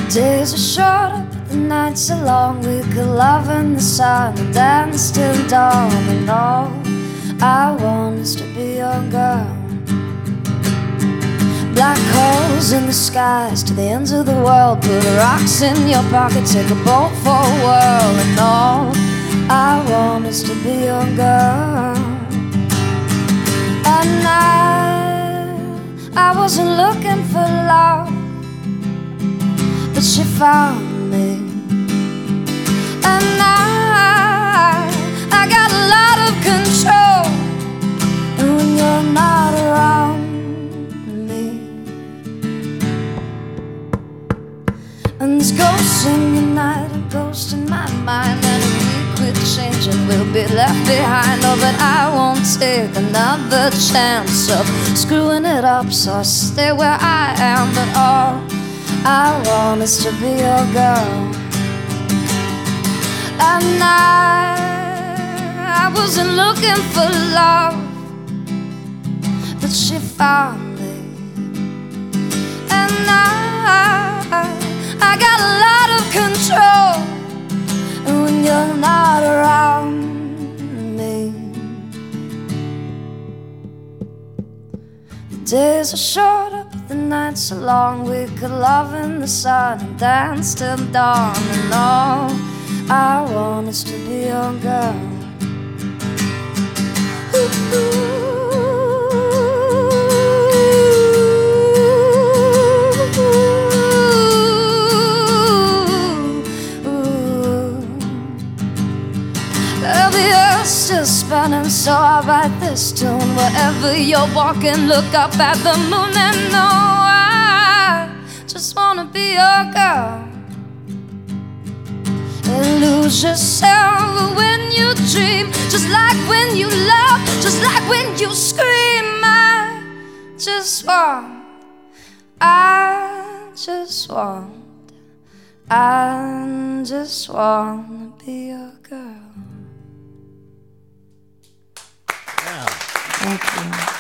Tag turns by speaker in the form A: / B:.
A: Days are shorter, but the nights are long. We could love in the sun and dance till dawn. And all I want is to be your girl. Black holes in the skies to the ends of the world. Put rocks in your pocket, take a boat for a whirl. And all I want is to be your girl. And I wasn't looking for love, but she found me. And I got a lot of control. And when you're not around me, and there's ghosts in the night and ghosts in my mind, and if we quit changing we'll be left behind. Oh, but I won't take another chance of screwing it up, so I stay where I am. But all I want is to be your girl. And I wasn't looking for love, but she found me. And I got a lot of control. And when you're not around me, the days are shorter, but the nights are long. We could love in the sun and dance till dawn. And all I want is to be your girl. The earth's still spinning, so I write this tune. Wherever you're walking, look up at the moon and know I just wanna be your girl. And lose yourself when you dream, just like when you love, just like when you scream. I just wanna be your girl.
B: Yeah.
A: Thank you.